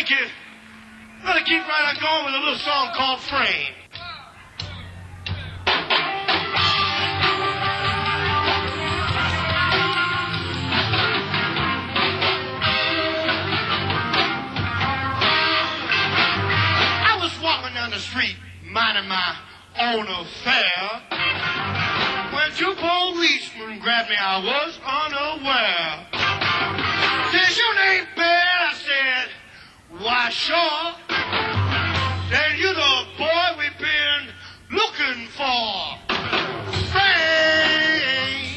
Thank you. I'm going to keep right on going with a little song called Frame. I was walking down the street, minding my own affair, when two policemen grabbed me. I was unaware. Says, your name bad? I said, why, sure. Then you the boy we've been looking for. Frame.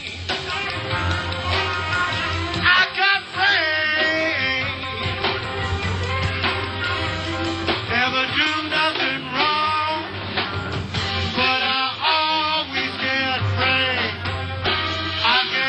I got frame. Never do nothing wrong, but I always get frame. I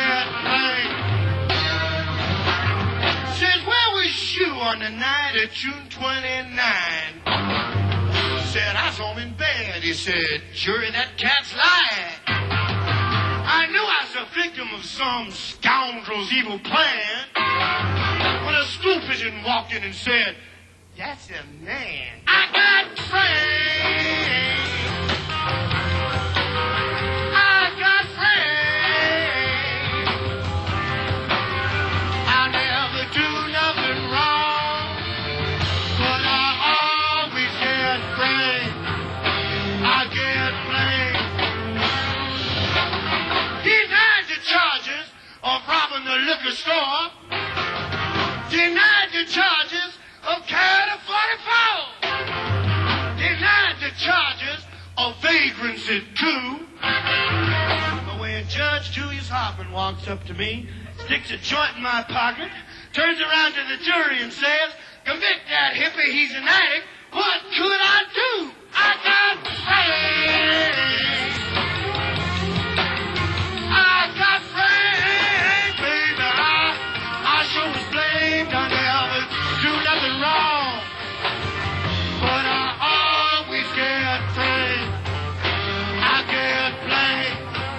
get frame. Says, where was you on the night of June 29? Said, I was home in bed. He said, jury, that cat's lying. I knew I was a victim of some scoundrel's evil plan when a stool pigeon walked in and said, that's a man. I got frame. I got frame. I never do nothing wrong, but I always get framed. I get blamed. Denied the charges of robbing the liquor store. Denied the charges of carrying a 44. Denied the charges of vagrancy too. But when Judge Julius Hoffman walks up to me, sticks a joint in my pocket, turns around to the jury and says, convict that hippie, he's an addict. What could I do? I got frame. I got frame, baby. I sure was blamed. I never do nothing wrong, but I always get frame. I get blamed.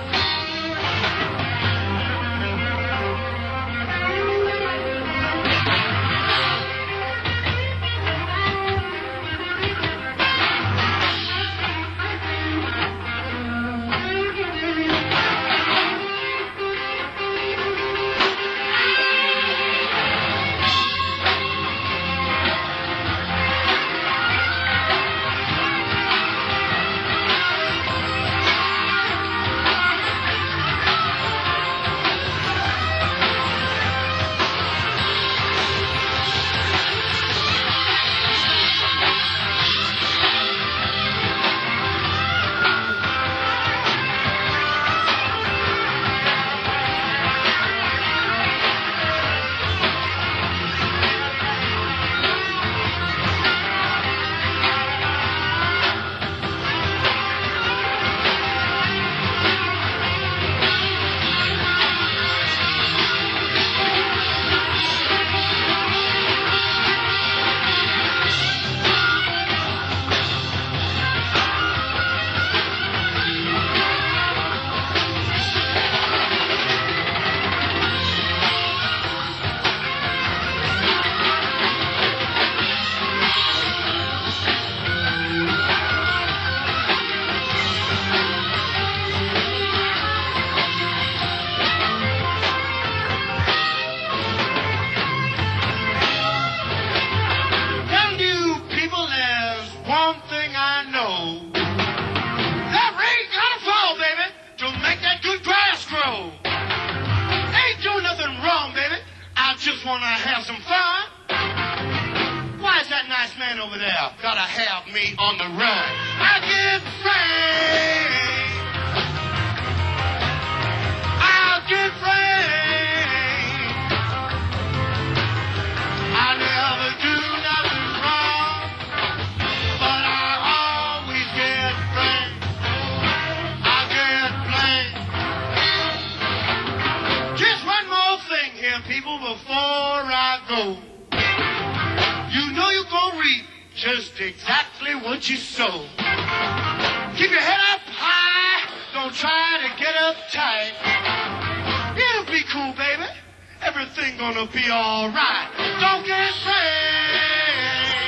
Just want to have some fun. Why is that nice man over there gotta have me on the run? I get frame. I'll get frame. I never do nothing wrong, but I always get frame. I get blamed. Just one more thing here, people, before I go. You know you're gonna reap just exactly what you sow. Keep your head up high, don't try to get uptight. It'll be cool, baby. Everything gonna be alright. Don't get afraid.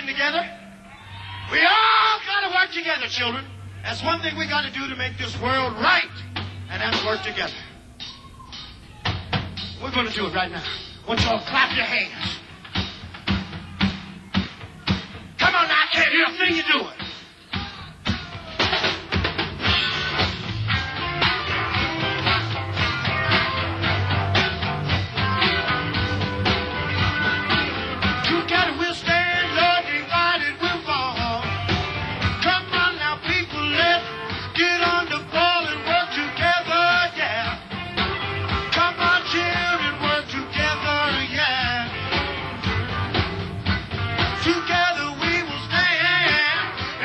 together? We all got to work together, children. That's one thing we got to do to make this world right, and that's work together. We're going to do it right now. I want y'all to clap your hands. Come on now, I can't hear a thing you're doing. Together we'll stand, Lord, divided we'll fall. Come on now, people, let's get on the ball and work together, yeah. Come on, children, work together, yeah. Together we will stand.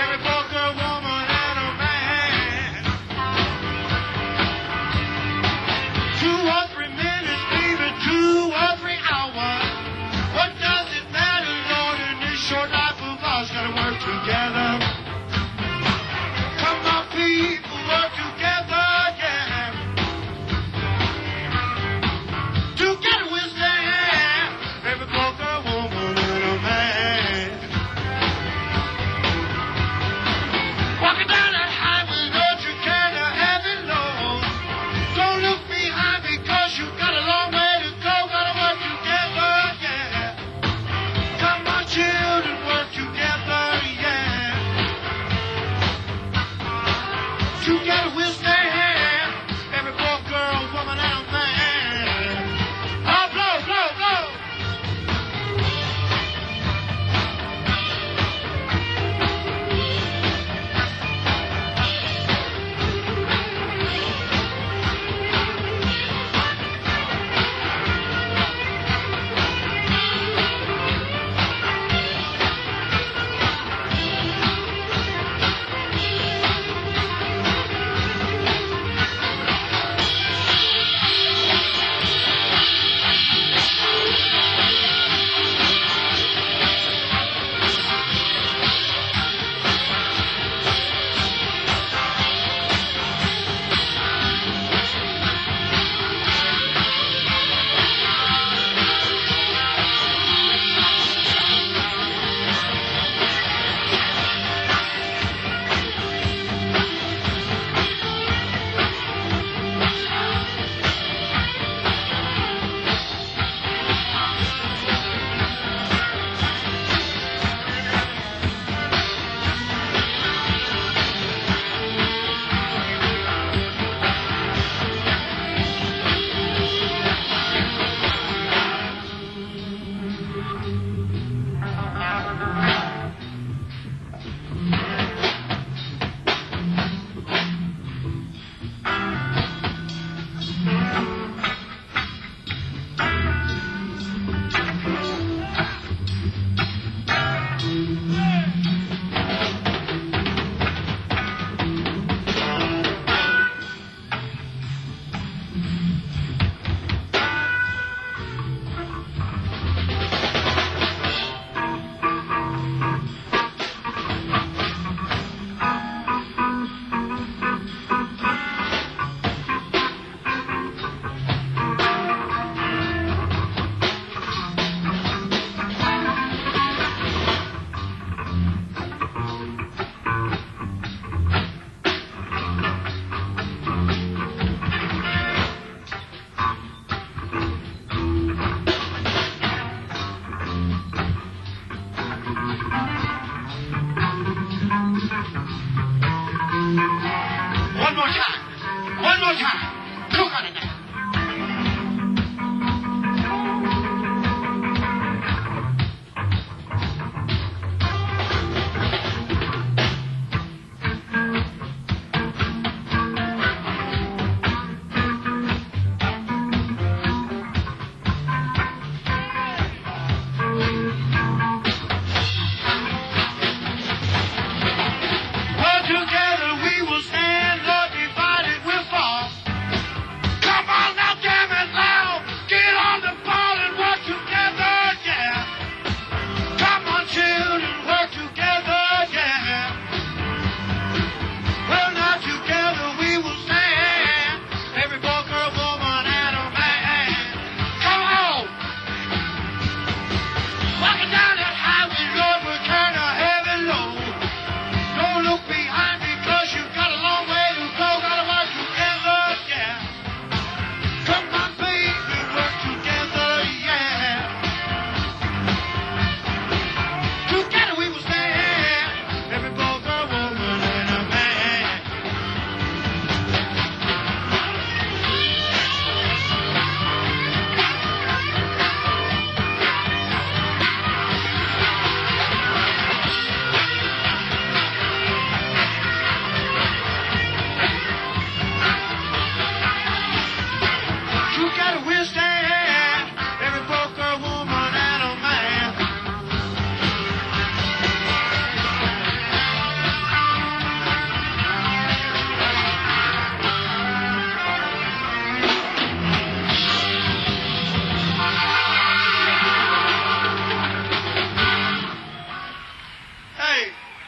everybody will stand, every boy, girl, woman, and a man. Hey,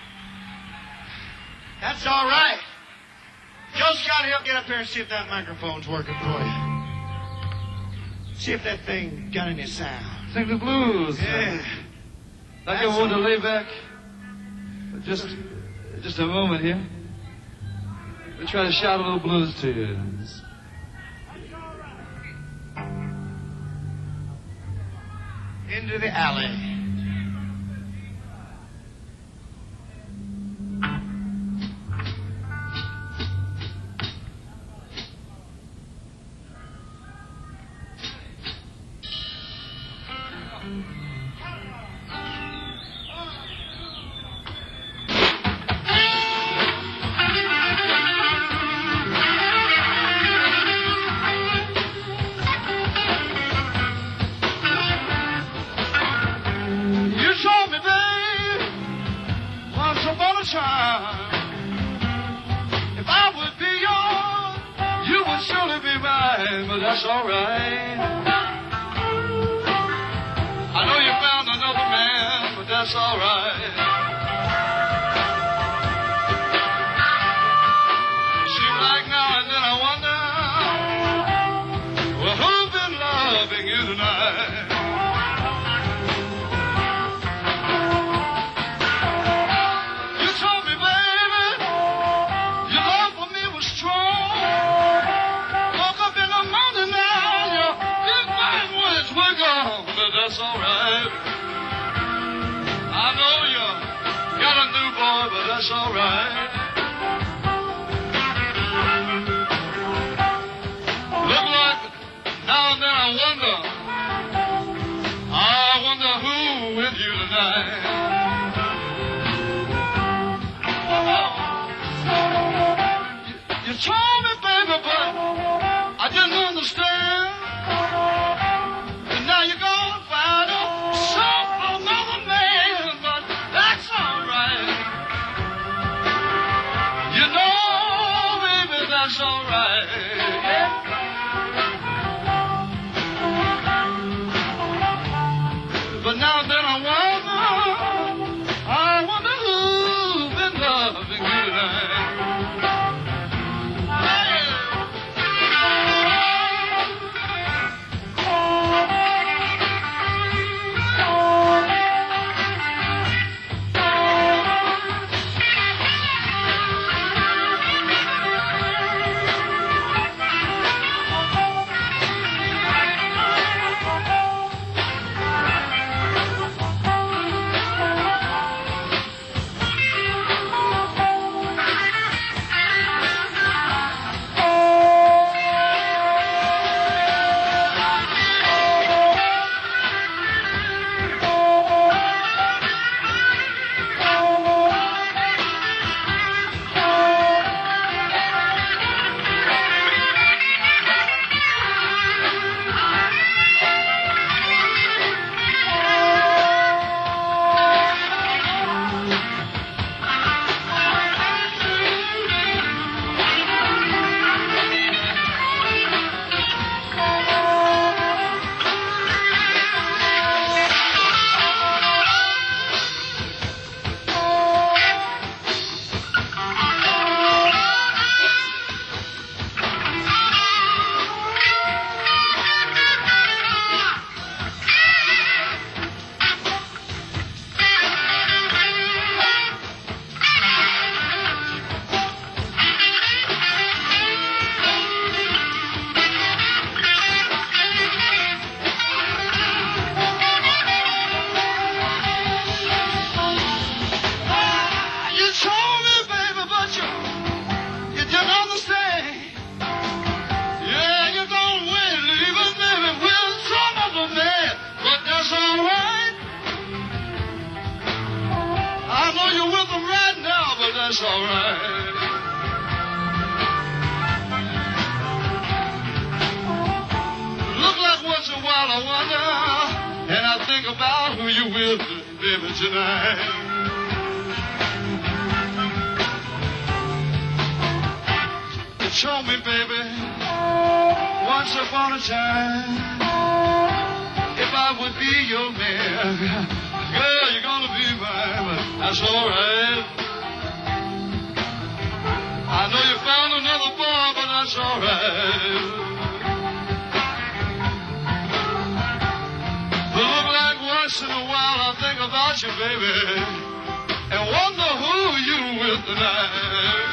that's all right. Joe's got to help get up here and see if that microphone's working for you. See if that thing got any sound. Sing the blues. Yeah. Like I want to lay back. Just a moment here. We'll try to shout a little blues to you. Into the alley. If I would be yours, you would surely be mine, but that's all right. I know you found another man, but that's all right. Seems like now and then I wonder, well, who's been loving you tonight? That's all right. I know you got a new boy, but that's all right. Look like now and then I wonder who with you tonight. You told me, baby, but I didn't understand. And now you're gone. That's all right. Yeah. But now then I wonder who's been loving you tonight. That's all right. about who you with, baby, tonight. You told me, baby, once upon a time, if I would be your man, girl, you're gonna be mine, but that's all right. I know you found another boy, but that's all right. Look like once in a while I think about you, baby, and wonder who you with tonight.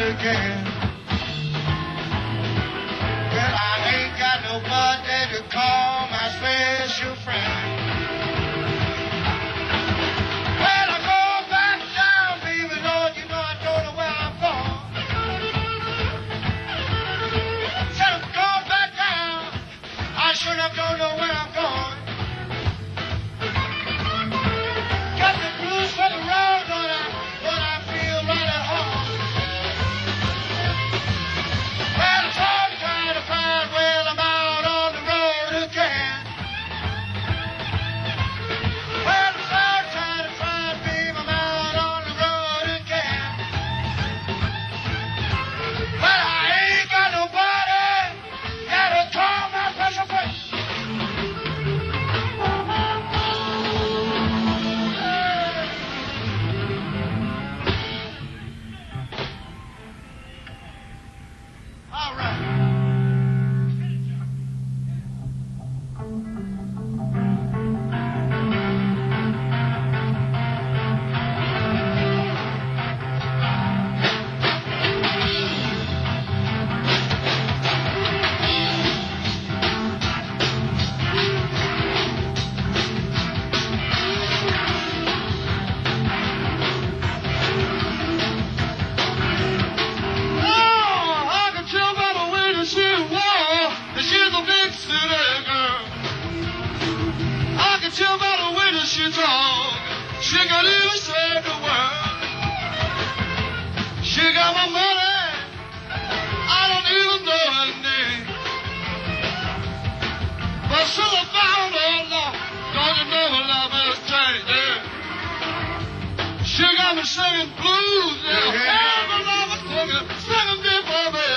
again. Well, I ain't got nobody to call my special friend. Well, I go back down, baby, Lord, you know I don't know where I'm going. Said I'm going back down, I sure enough don't know where I'm going. Got the blues for the road, but I feel right at home. Well, it's hard trying to find where I'm out on the road again. Well, it's hard trying to find baby, I'm out on the road again. But I ain't got nobody that'll call my special friend. All right. She's a big city girl. I can tell by the way that she talk. She can even save the world. She got my money. I don't even know her name. But soon I found her, Lord. Don't you know her love has changed? Yeah. She got me singing blues. Yeah. Every love is singing before me.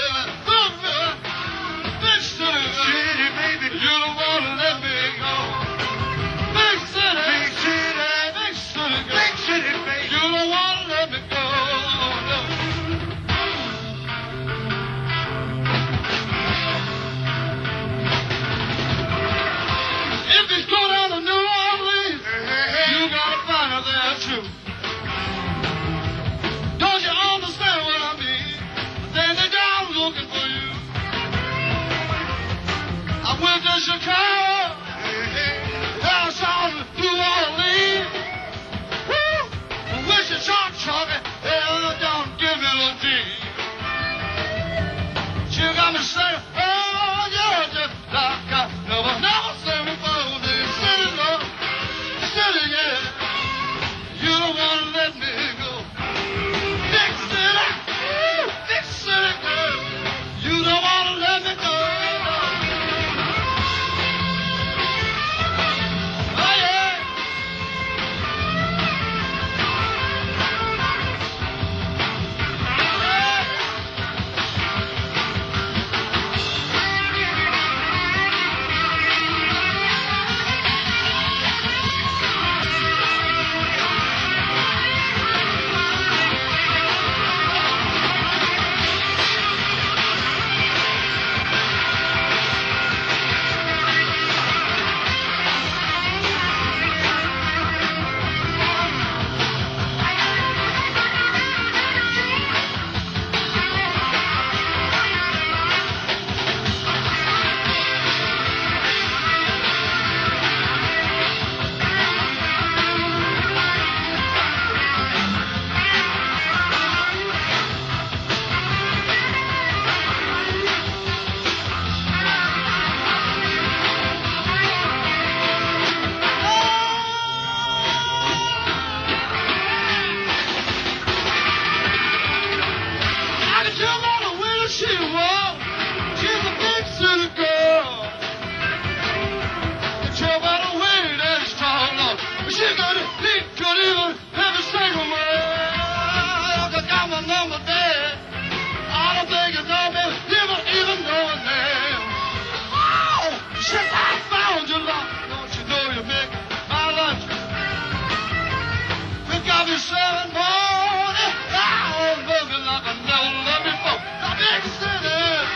City, baby, you don't want to let me go. Big city, big city, big city, big city, baby, you don't want to let me go. No. If you go down to New Orleans, you gotta find her there too. Don't you understand what I mean? Then they're down looking for you. I went to Chicago, I saw New Orleans, woo! Wichita, Chucky, don't give me no tea. She got me saying, oh, you're just like I never seen before. City, love, city, yeah, you don't want to let me go. Big city, big city, girl, you don't want to let me go. She got it, could even have a single word. I got my number there. I don't think it's all me, even know her name. Oh, since I found you, Lord, don't you know you make my lunch? You got me 7 morning, I'm looking like I never loved before. The big city.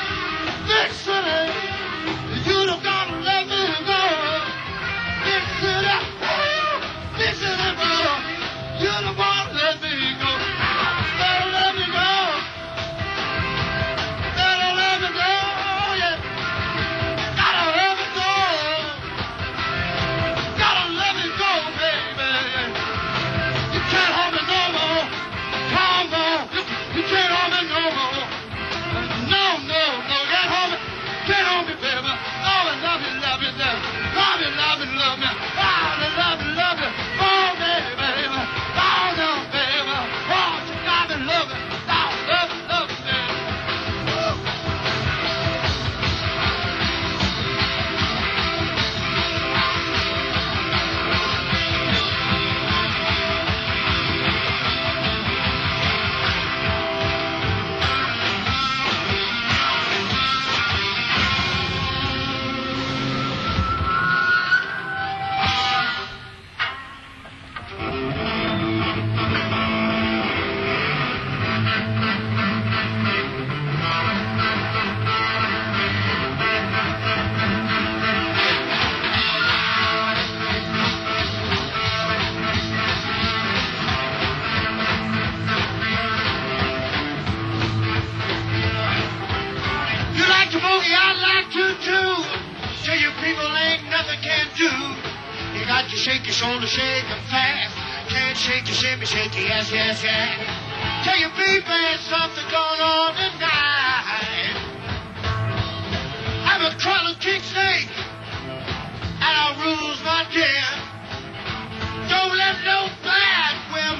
1, 2, 2. Tell your people ain't nothing can do. You got to shake your shoulder, shake 'em fast. Can't shake your shimmy, shake your yes, yes, yes. Tell your people ain't something going on tonight. I'm a crawling king snake, and our rules not dear. Don't let no bad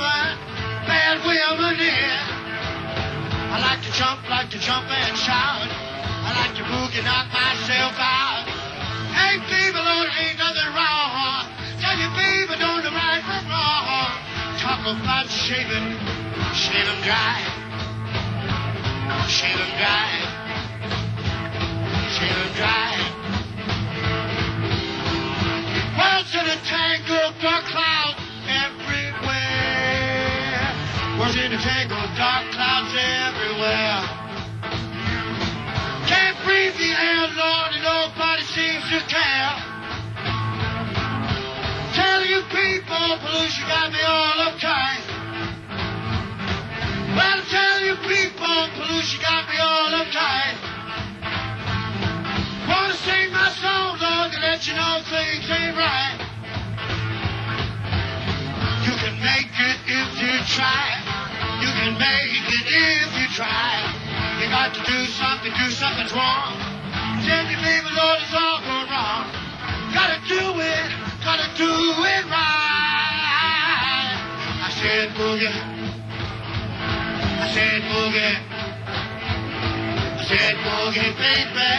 women in. I like to jump and shout. I like to boogie, knock myself out. Hey, people, oh, there ain't nothing wrong. Tell your people, don't do right from wrong. Talk about shaving, shave 'em dry. Shave 'em dry. Shave 'em dry. World's in a tangle, dark clouds everywhere. World's in a tangle, dark clouds everywhere. Can't breathe the air, Lord, and nobody seems to care. Tell you people, pollution got me all uptight. Well, tell you people, pollution got me all uptight. Wanna sing my song, Lord, to let you know things ain't right. You can make it if you try. You can make it if you try. You got to do something's wrong. Tell your people, Lord, it's all going wrong. Gotta do it right. I said boogie. I said boogie. I said boogie, baby.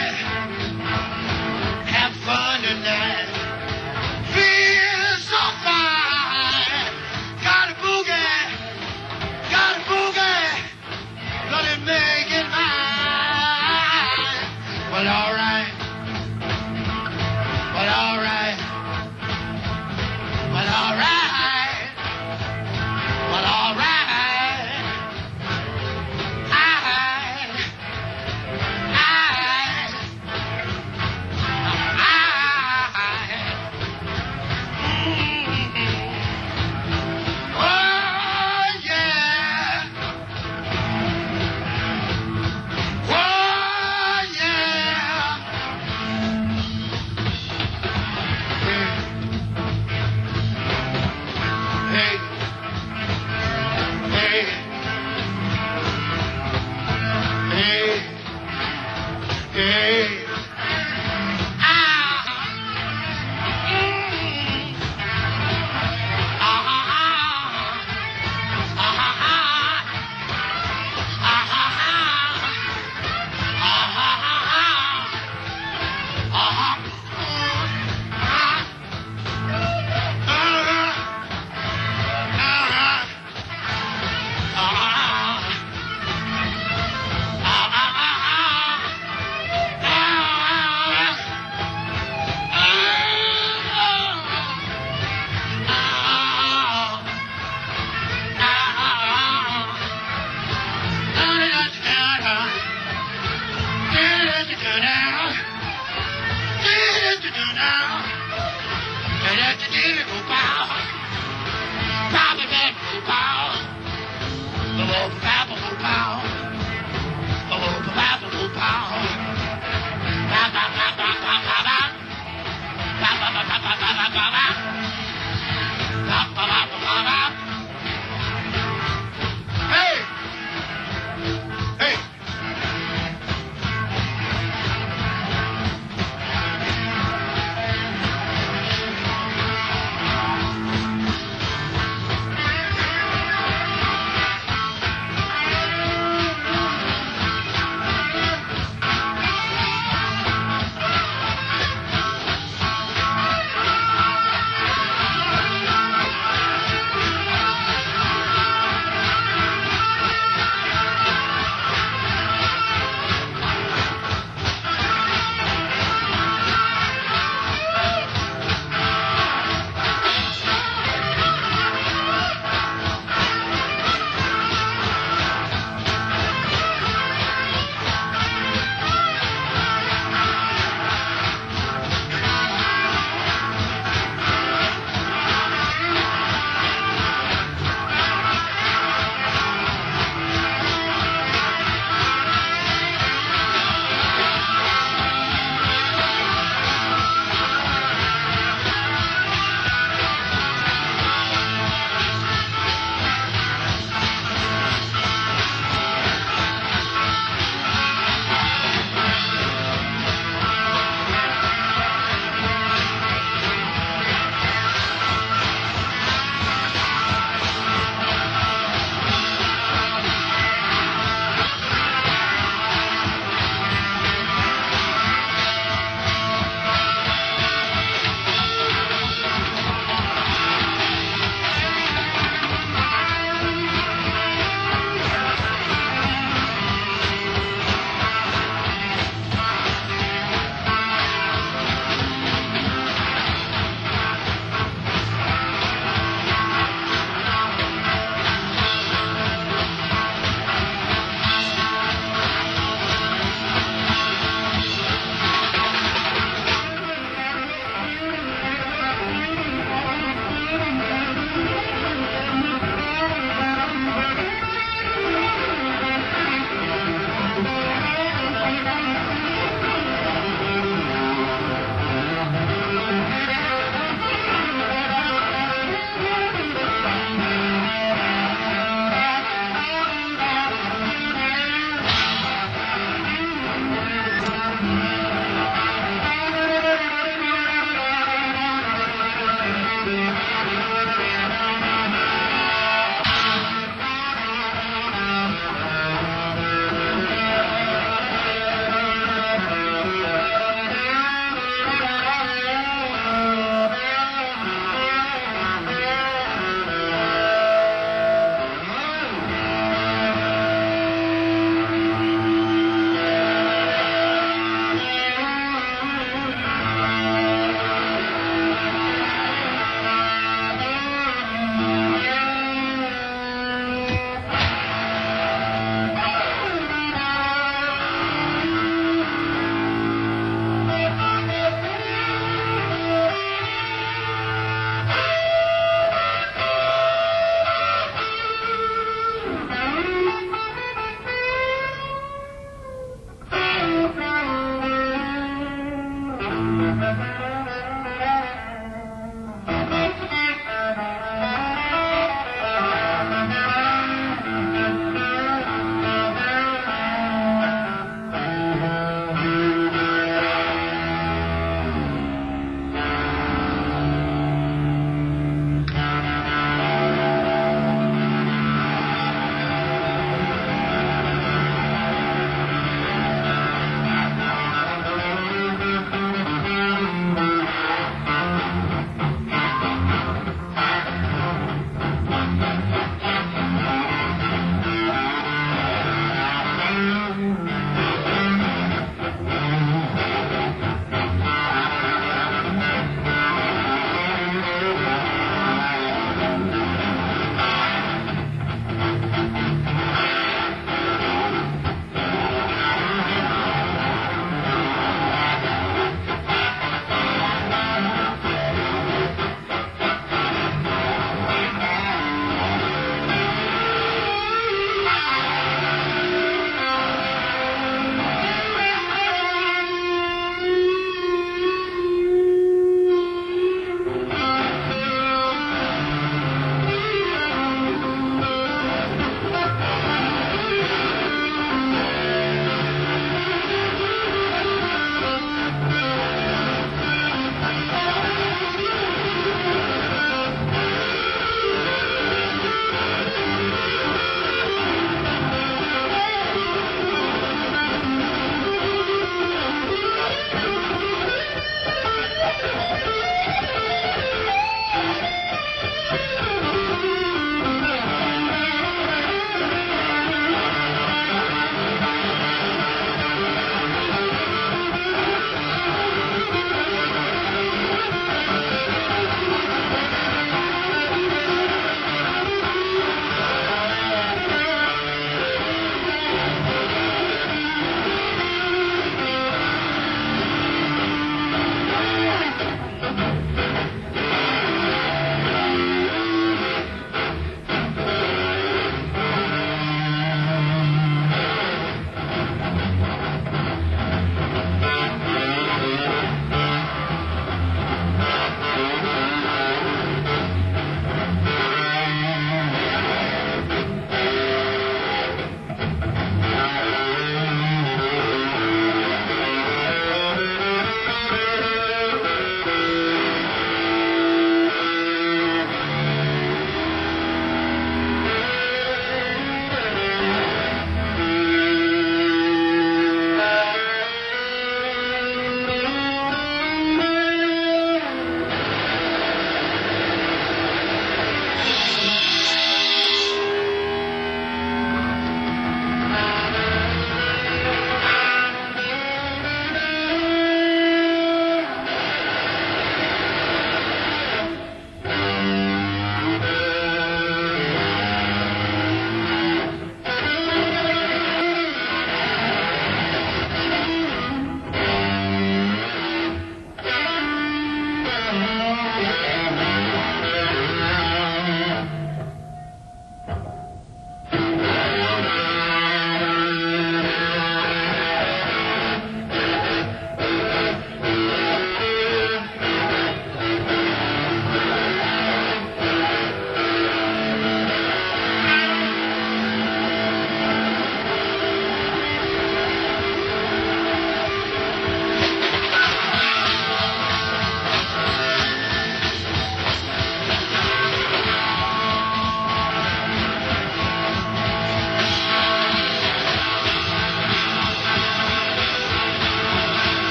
Have fun tonight. Feel so fine. Gotta boogie. Gotta boogie. Gonna make it mine. Well, all right. Well, all right. Well, all right. Well, all right.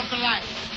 for life.